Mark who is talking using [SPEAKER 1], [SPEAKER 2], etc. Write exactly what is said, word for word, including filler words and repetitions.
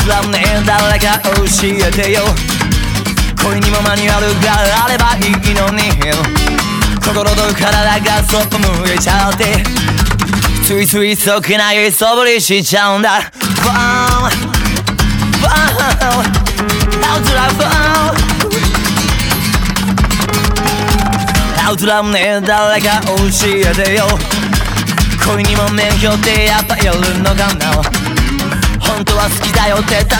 [SPEAKER 1] つらねえ誰か教えてよ。恋にもマニュアルがあればいいのに、心と体がそっと向いちゃって、ついついそっけないそぶりしちゃうんだ。ワンワンアウトラブアウトラブね誰か教えてよ。恋にも免許ってやっぱいるのかな。本当は好きだよってた